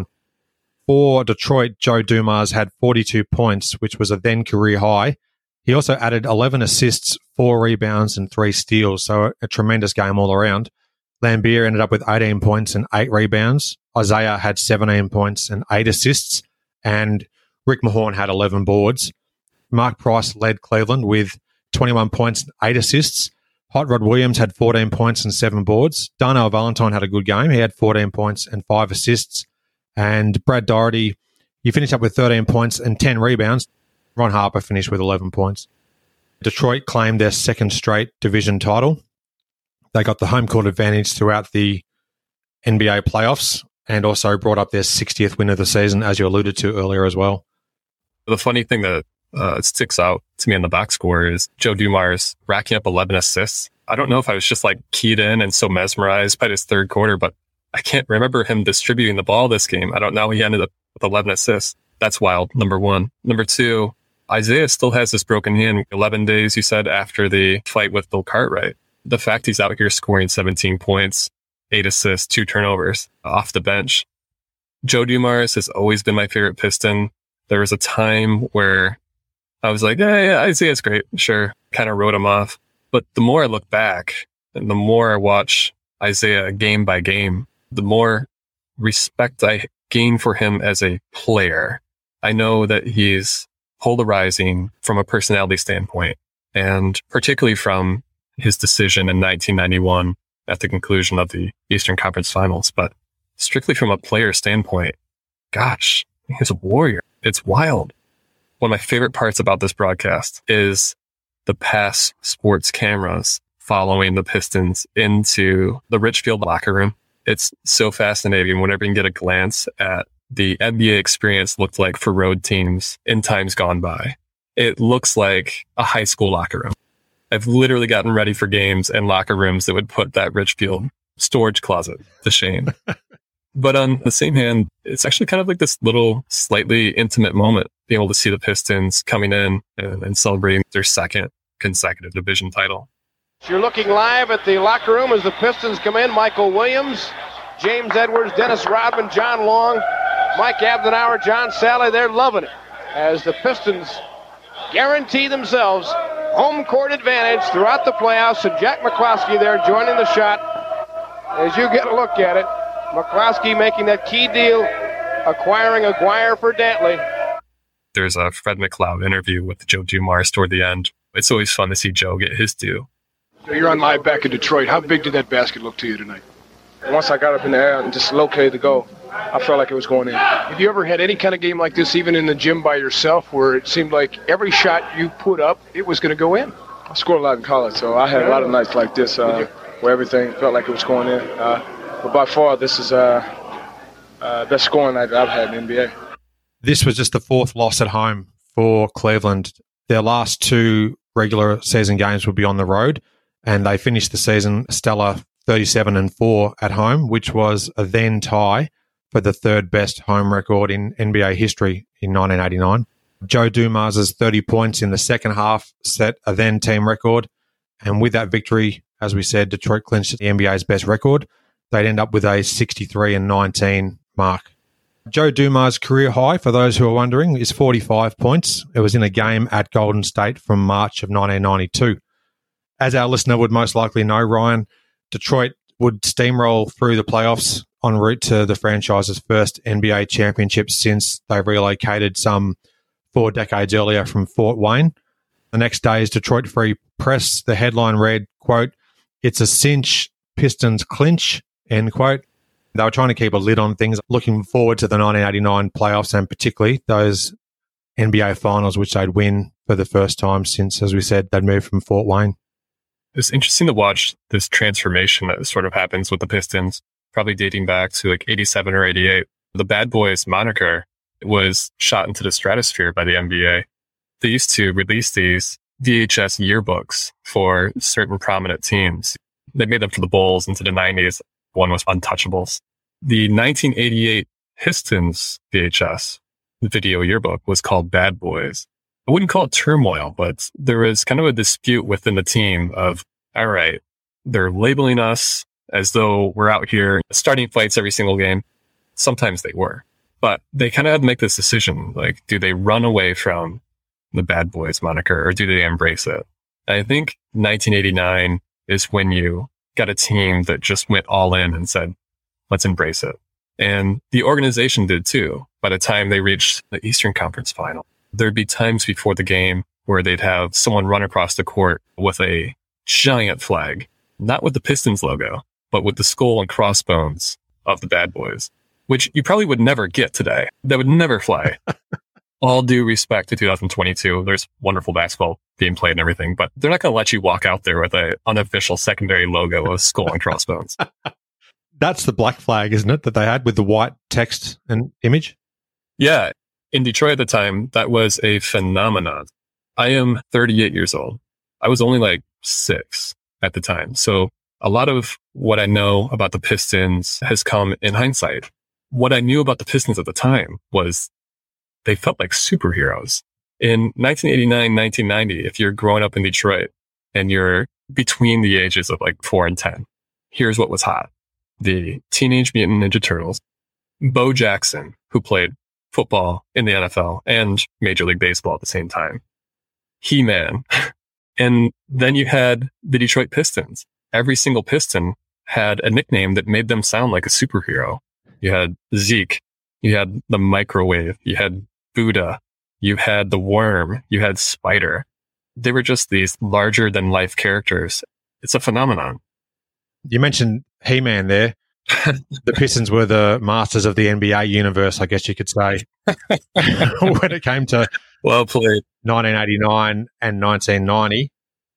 For Detroit, Joe Dumars had 42 points, which was a then career high. He also added 11 assists, 4 rebounds, and 3 steals, so a tremendous game all around. Lambier ended up with 18 points and 8 rebounds. Isaiah had 17 points and 8 assists, and Rick Mahorn had 11 boards. Mark Price led Cleveland with 21 points and 8 assists. Hot Rod Williams had 14 points and 7 boards. Darnell Valentine had a good game. He had 14 points and 5 assists. And Brad Doherty, he finished up with 13 points and 10 rebounds. Ron Harper finished with 11 points. Detroit claimed their second straight division title. They got the home court advantage throughout the NBA playoffs and also brought up their 60th win of the season, as you alluded to earlier as well. The funny thing that sticks out to me on the box score is Joe Dumars racking up 11 assists. I don't know if I was just like keyed in and so mesmerized by his third quarter, but I can't remember him distributing the ball this game. I don't know. He ended up with 11 assists. That's wild, number one. Number two, Isaiah still has this broken hand 11 days, you said, after the fight with Bill Cartwright. The fact he's out here scoring 17 points, 8 assists, 2 turnovers off the bench. Joe Dumars has always been my favorite Piston. There was a time where I was like, yeah, Isaiah's great. Sure. Kind of wrote him off. But the more I look back and the more I watch Isaiah game by game, the more respect I gain for him as a player. I know that he's polarizing from a personality standpoint, and particularly from his decision in 1991 at the conclusion of the Eastern Conference Finals. But strictly from a player standpoint, gosh, he's a warrior. It's wild. One of my favorite parts about this broadcast is the past sports cameras following the Pistons into the Richfield locker room. It's so fascinating whenever you can get a glance at the NBA experience looked like for road teams in times gone by. It looks like a high school locker room. I've literally gotten ready for games and locker rooms that would put that Richfield storage closet to shame. But on the same hand, it's actually kind of like this little slightly intimate moment, being able to see the Pistons coming in and celebrating their second consecutive division title. You're looking live at the locker room as the Pistons come in. Michael Williams, James Edwards, Dennis Rodman, John Long, Mike Abdenauer, John Sally. They're loving it as the Pistons guarantee themselves home court advantage throughout the playoffs. And Jack McCloskey there joining the shot. As you get a look at it, McCloskey making that key deal, acquiring Aguirre for Dantley. There's a Fred McLeod interview with Joe Dumars toward the end. It's always fun to see Joe get his due. You're on live back in Detroit. How big did that basket look to you tonight? Once I got up in the air and just located the goal, I felt like it was going in. Have you ever had any kind of game like this, even in the gym by yourself, where it seemed like every shot you put up, it was going to go in? I scored a lot in college, so I had a lot of nights like this where everything felt like it was going in. But by far, this is best scoring night I've had in the NBA. This was just the 4th loss at home for Cleveland. Their last 2 regular season games would be on the road, and they finished the season stellar 37-4 at home, which was a then tie for the 3rd best home record in NBA history in 1989. Joe Dumars' 30 points in the second half set a then team record, and with that victory, as we said, Detroit clinched the NBA's best record. They'd end up with a 63-19 mark. Joe Dumars' career high, for those who are wondering, is 45 points. It was in a game at Golden State from March of 1992. As our listener would most likely know, Ryan, Detroit would steamroll through the playoffs en route to the franchise's first NBA championship since they relocated some 4 decades earlier from Fort Wayne. The next day's Detroit Free Press, the headline read, quote, "It's a cinch, Pistons clinch," end quote. They were trying to keep a lid on things, looking forward to the 1989 playoffs and particularly those NBA finals, which they'd win for the first time since, as we said, they'd moved from Fort Wayne. It's interesting to watch this transformation that sort of happens with the Pistons, probably dating back to like 87 or 88. The Bad Boys moniker was shot into the stratosphere by the NBA. They used to release these VHS yearbooks for certain prominent teams. They made them for the Bulls into the 90s. One was Untouchables. The 1988 Pistons VHS video yearbook was called Bad Boys. I wouldn't call it turmoil, but there was kind of a dispute within the team of, all right, they're labeling us as though we're out here starting fights every single game. Sometimes they were, but they kind of had to make this decision. Like, do they run away from the Bad Boys moniker or do they embrace it? And I think 1989 is when you got a team that just went all in and said, let's embrace it. And the organization did too. By the time they reached the Eastern Conference Final, there'd be times before the game where they'd have someone run across the court with a giant flag, not with the Pistons logo, but with the skull and crossbones of the Bad Boys, which you probably would never get today. That would never fly. All due respect to 2022. There's wonderful basketball being played and everything, but they're not going to let you walk out there with an unofficial secondary logo of skull and crossbones. That's the black flag, isn't it, that they had with the white text and image? Yeah. In Detroit at the time, that was a phenomenon. I am 38 years old. I was only like 6 at the time. So a lot of what I know about the Pistons has come in hindsight. What I knew about the Pistons at the time was they felt like superheroes. In 1989, 1990, if you're growing up in Detroit and you're between the ages of like 4 and 10, here's what was hot. The Teenage Mutant Ninja Turtles, Bo Jackson, who played football in the NFL and Major League Baseball at the same time, He-Man. And then you had the Detroit Pistons. Every single Piston had a nickname that made them sound like a superhero. You had Zeke, you had the Microwave, you had Buddha, you had the Worm, you had Spider. They were just these larger than life characters. It's a phenomenon. You mentioned He-Man there. The Pistons were the masters of the NBA universe, I guess you could say, when it came to well played 1989 and 1990.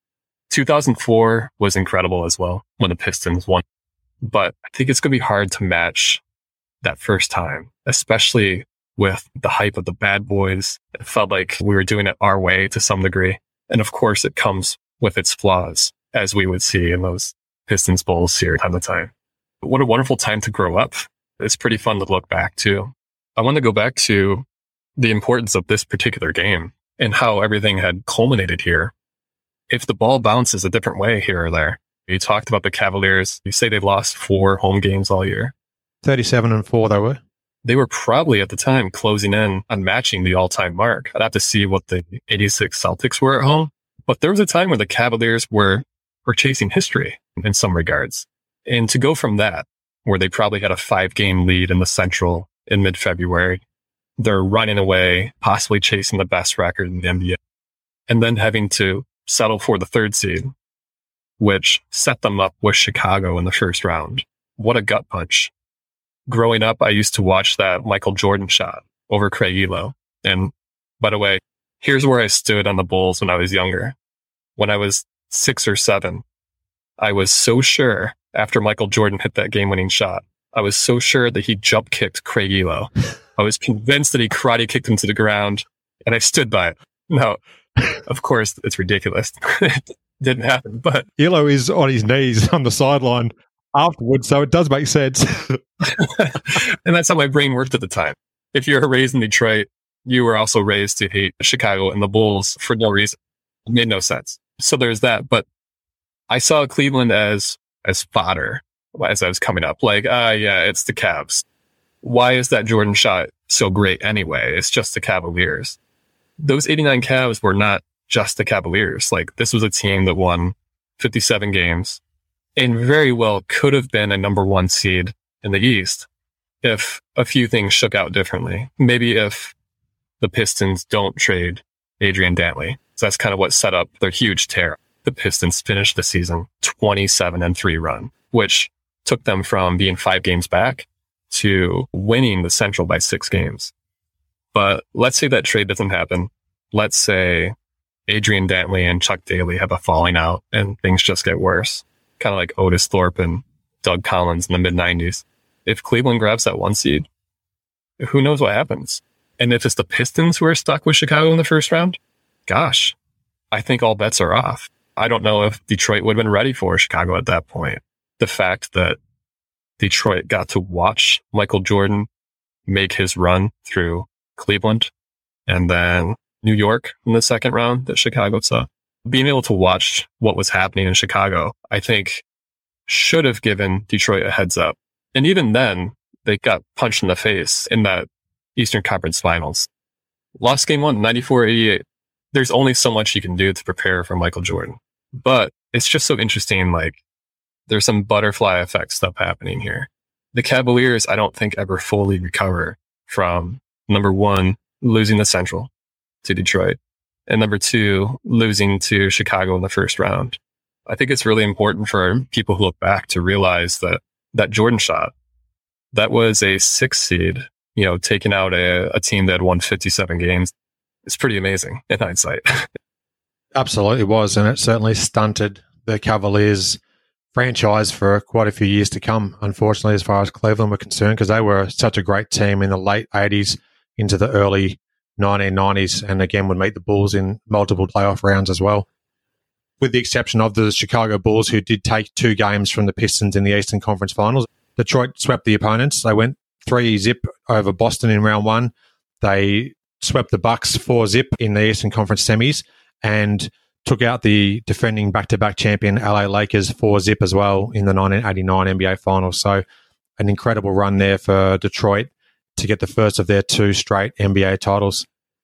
2004 was incredible as well when the Pistons won. But I think it's going to be hard to match that first time, especially with the hype of the Bad Boys. It felt like we were doing it our way to some degree. And of course, it comes with its flaws, as we would see in those Pistons Bulls here time to time. But what a wonderful time to grow up. It's pretty fun to look back to. I want to go back to the importance of this particular game and how everything had culminated here. If the ball bounces a different way here or there, you talked about the Cavaliers. You say they've lost 4 home games all year. 37-4 they were. They were probably at the time closing in on matching the all-time mark. I'd have to see what the 86 Celtics were at home. But there was a time where the Cavaliers were chasing history in some regards. And to go from that, where they probably had a 5-game lead in the Central in mid-February, they're running away, possibly chasing the best record in the NBA, and then having to settle for the 3rd seed, which set them up with Chicago in the first round. What a gut punch. Growing up, I used to watch that Michael Jordan shot over Craig Elo. And by the way, here's where I stood on the Bulls when I was younger. When I was 6 or 7, I was so sure after Michael Jordan hit that game-winning shot, I was so sure that he jump kicked Craig Elo. I was convinced that he karate kicked him to the ground, and I stood by it. No, of course, it's ridiculous. It didn't happen, but Elo is on his knees on the sideline afterwards, so it does make sense. And that's how my brain worked at the time. If you're raised in Detroit, you were also raised to hate Chicago and the Bulls for no reason. It made no sense. So there's that. But I saw Cleveland as fodder as I was coming up. Like, yeah, it's the Cavs. Why is that Jordan shot so great anyway? It's just the Cavaliers. Those 89 Cavs were not just the Cavaliers. Like, this was a team that won 57 games and very well could have been a number 1 seed in the East if a few things shook out differently. Maybe if the Pistons don't trade Adrian Dantley. So that's kind of what set up their huge tear. The Pistons finished the season 27-3 run, which took them from being 5 games back to winning the Central by 6 games. But let's say that trade doesn't happen. Let's say Adrian Dantley and Chuck Daly have a falling out and things just get worse. Kind of like Otis Thorpe and Doug Collins in the mid-90s. If Cleveland grabs that 1 seed, who knows what happens? And if it's the Pistons who are stuck with Chicago in the first round, gosh, I think all bets are off. I don't know if Detroit would have been ready for Chicago at that point. The fact that Detroit got to watch Michael Jordan make his run through Cleveland and then New York in the second round that Chicago saw. Being able to watch what was happening in Chicago, I think, should have given Detroit a heads up. And even then, they got punched in the face in that Eastern Conference Finals. Lost game 1, 94-88. There's only so much you can do to prepare for Michael Jordan. But it's just so interesting, like, there's some butterfly effect stuff happening here. The Cavaliers, I don't think, ever fully recover from, number one, losing the Central to Detroit, and number two, losing to Chicago in the first round. I think it's really important for people who look back to realize that that Jordan shot, that was a 6 seed, taking out a team that had won 57 games. It's pretty amazing in hindsight. Absolutely was, and it certainly stunted the Cavaliers franchise for quite a few years to come, unfortunately, as far as Cleveland were concerned, because they were such a great team in the late 80s into the early 1990s, and again would meet the Bulls in multiple playoff rounds as well. With the exception of the Chicago Bulls, who did take 2 games from the Pistons in the Eastern Conference Finals. Detroit swept the opponents. They went 3-0 over Boston in round 1. They swept the Bucks 4-0 in the Eastern Conference semis and took out the defending back-to-back champion LA Lakers 4-0 as well in the 1989 NBA Finals. So an incredible run there for Detroit to get the first of their 2 straight NBA titles.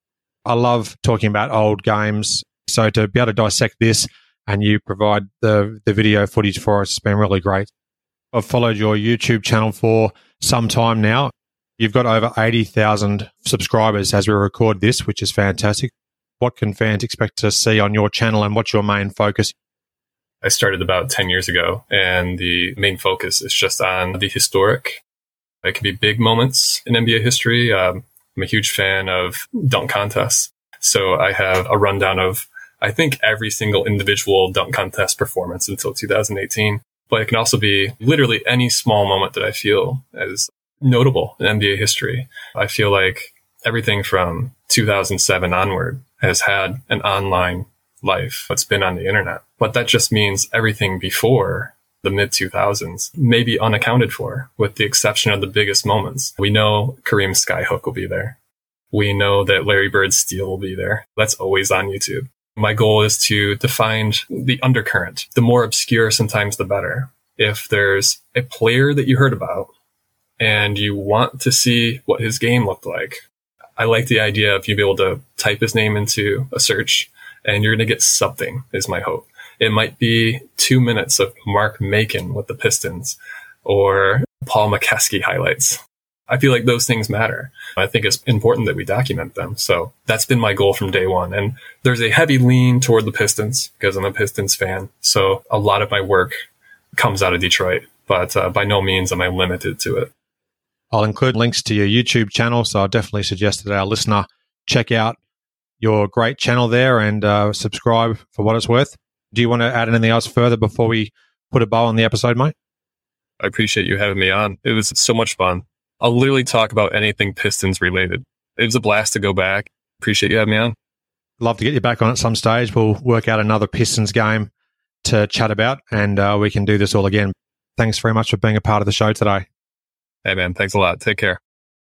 I love talking about old games. So to be able to dissect this and you provide the video footage for us has been really great. I've followed your YouTube channel for some time now. You've got over 80,000 subscribers as we record this, which is fantastic. What can fans expect to see on your channel and what's your main focus? I started about 10 years ago, and the main focus is just on the historic. It can be big moments in NBA history. I'm a huge fan of dunk contests. So I have a rundown of, I think, every single individual dunk contest performance until 2018. But it can also be literally any small moment that I feel is notable in NBA history. I feel like everything from 2007 onward has had an online life. It's been on the internet. But that just means everything before the mid-2000s may be unaccounted for, with the exception of the biggest moments. We know Kareem's skyhook will be there. We know that Larry Bird's steal will be there. That's always on YouTube. My goal is to find the undercurrent. The more obscure, sometimes the better. If there's a player that you heard about and you want to see what his game looked like, I like the idea of you being able to type his name into a search and you're going to get something, is my hope. It might be 2 minutes of Mark Macon with the Pistons or Paul McKeskey highlights. I feel like those things matter. I think it's important that we document them. So that's been my goal from day one. And there's a heavy lean toward the Pistons because I'm a Pistons fan. So a lot of my work comes out of Detroit, but by no means am I limited to it. I'll include links to your YouTube channel. So I definitely suggest that our listener check out your great channel there and subscribe for what it's worth. Do you want to add anything else further before we put a bow on the episode, mate? I appreciate you having me on. It was so much fun. I'll literally talk about anything Pistons related. It was a blast to go back. Appreciate you having me on. Love to get you back on at some stage. We'll work out another Pistons game to chat about, and we can do this all again. Thanks very much for being a part of the show today. Hey, man. Thanks a lot. Take care.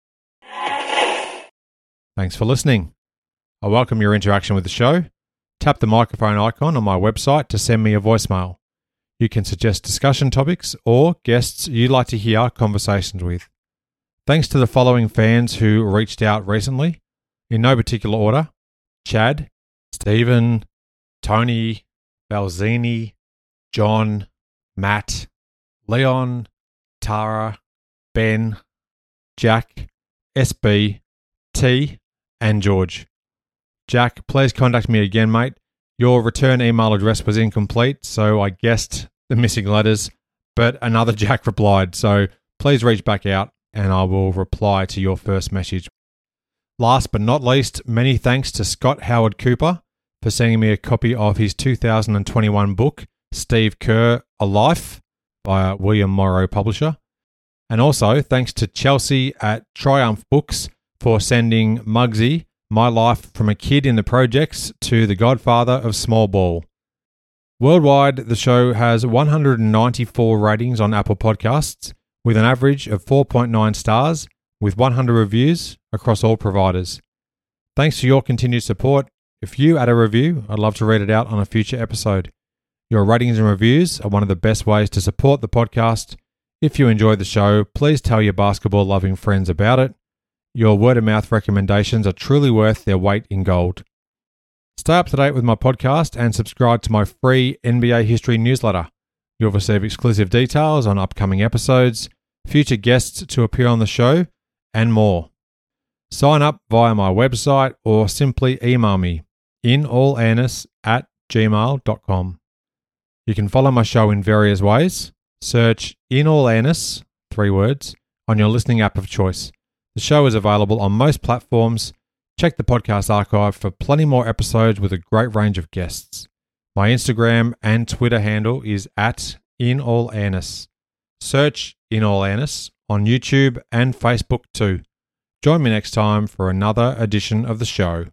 Thanks for listening. I welcome your interaction with the show. Tap the microphone icon on my website to send me a voicemail. You can suggest discussion topics or guests you'd like to hear conversations with. Thanks to the following fans who reached out recently, in no particular order: Chad, Stephen, Tony, Balzini, John, Matt, Leon, Tara, Ben, Jack, SB, T, and George. Jack, please contact me again, mate. Your return email address was incomplete, so I guessed the missing letters, but another Jack replied, so please reach back out and I will reply to your first message. Last but not least, many thanks to Scott Howard Cooper for sending me a copy of his 2021 book, Steve Kerr, A Life, by William Morrow Publisher. And also thanks to Chelsea at Triumph Books for sending Muggsy, My Life from a Kid in the Projects, to the godfather of small ball. Worldwide, the show has 194 ratings on Apple Podcasts, with an average of 4.9 stars with 100 reviews across all providers. Thanks for your continued support. If you add a review, I'd love to read it out on a future episode. Your ratings and reviews are one of the best ways to support the podcast. If you enjoy the show, please tell your basketball-loving friends about it. Your word-of-mouth recommendations are truly worth their weight in gold. Stay up to date with my podcast and subscribe to my free NBA history newsletter. You'll receive exclusive details on upcoming episodes, future guests to appear on the show, and more. Sign up via my website or simply email me, inallairness@gmail.com. You can follow my show in various ways. Search In All Airness, 3 words, on your listening app of choice. The show is available on most platforms. Check the podcast archive for plenty more episodes with a great range of guests. My Instagram and Twitter handle is @inallairness. Search In All Airness on YouTube and Facebook too. Join me next time for another edition of the show.